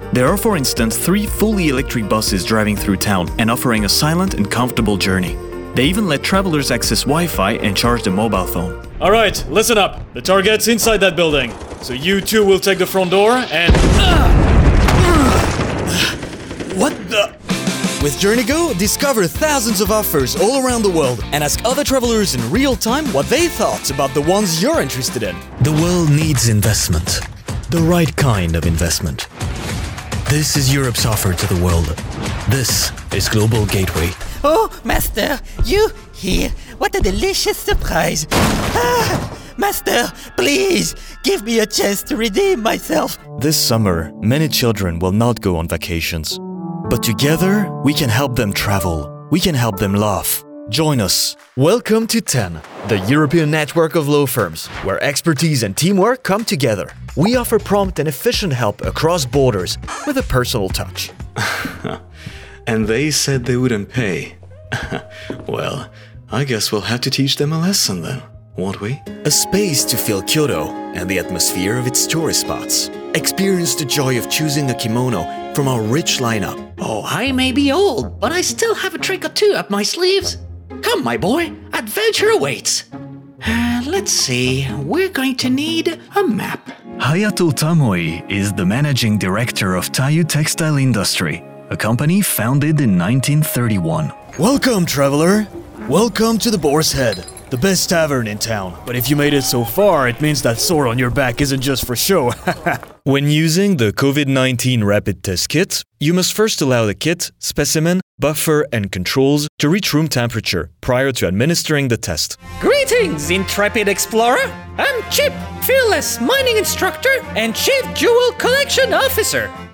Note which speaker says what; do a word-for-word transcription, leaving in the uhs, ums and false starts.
Speaker 1: There are, for instance, three fully electric buses driving through town and offering a silent and comfortable journey. They even let travelers access Wi-Fi and charge their mobile phone.
Speaker 2: Alright, listen up. The target's inside that building. So you two will take the front door and...
Speaker 3: What the... With JourneyGo, discover thousands of offers all around the world and ask other travelers in real time what they thought about the ones you're interested in.
Speaker 4: The world needs investment. The right kind of investment. This is Europe's offer to the world. This is Global Gateway.
Speaker 5: Oh, Master, you here? What a delicious surprise. Ah, Master, please, give me a chance to redeem myself.
Speaker 1: This summer, many children will not go on vacations. But together, we can help them travel. We can help them laugh. Join us.
Speaker 3: Welcome to ten, the European network of law firms, where expertise and teamwork come together. We offer prompt and efficient help across borders with a personal touch.
Speaker 6: And they said they wouldn't pay. Well, I guess we'll have to teach them a lesson then, won't we?
Speaker 3: A space to feel Kyoto and the atmosphere of its tourist spots. Experience the joy of choosing a kimono from our rich lineup.
Speaker 7: Oh, I may be old, but I still have a trick or two up my sleeves. Come, my boy, adventure awaits. Uh, let's see, we're going to need a map.
Speaker 4: Hayato Tamoi is the managing director of Taiyu Textile Industry, a company founded in nineteen thirty-one.
Speaker 3: Welcome, traveler. Welcome to the Boar's Head, the best tavern in town.
Speaker 2: But if you made it so far, it means that sword on your back isn't just for show.
Speaker 1: When using the COVID nineteen rapid test kit, you must first allow the kit, specimen, buffer, and controls to reach room temperature prior to administering the test.
Speaker 5: Greetings, intrepid explorer. I'm Chip, fearless mining instructor and chief jewel collection officer.